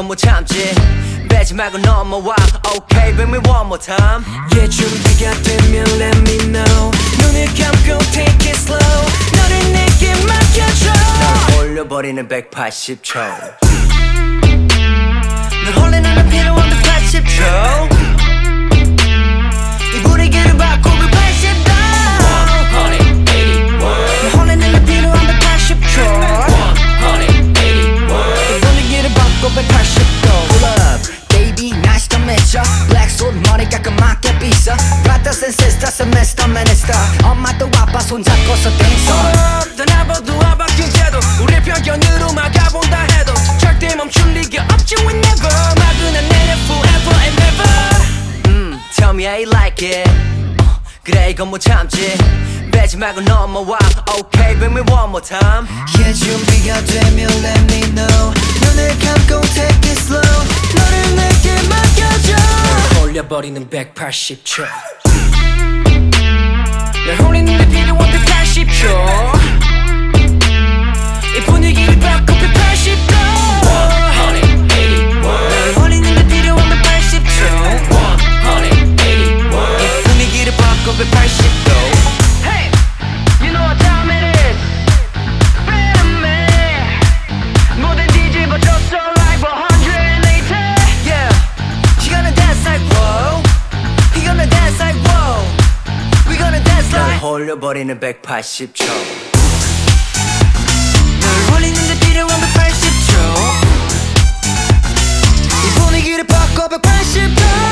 못 참지 빼지 말고 넘어와 Okay bring me one more time Yeah 준비가 되면 let me know 눈을 감고 take it slow 너를 내게 맡겨줘 널 올려버리는 180초 널 홀리는 필요 없는 80초 이 분위기를 바꾸고 80도 널 홀리는 필요 없는 180초 이 분위기를 바꾸고 180도 Pull up baby 날씨 더 맺혀 Black suit 머리 깔끔하게 빗어 Brother and sisters Mr. Minister 엄마도 아빠 손잡고서 댄서 떠나봐도 아바뀐 채도 우리 편견으로 막아본다 해도 절대 멈출 리가 없지 we never 마그나 내려 forever and never Tell me how you like it 그래 이건 못 참지 빼지 말고 넘어와 Okay bring me one more time Yeah 준비가 되면 let me know 눈을 감고 take it slow 너를 내게 맡겨줘 널 올려버리는 180초 널 홀리는 데 필요한 180초 이 분위기를 바꿔 180도 널 홀리는 데 필요한 180초 이 분위기를 바꿔 180도 Hey, you know what time it is Baby 모든 뒤집어졌어 like 180 Yeah She gonna dance like whoa He gonna dance like whoa We gonna dance like 널 홀려버리는 180초 널 홀리는 데 필요한 180초 이 분위기를 바꿔 180도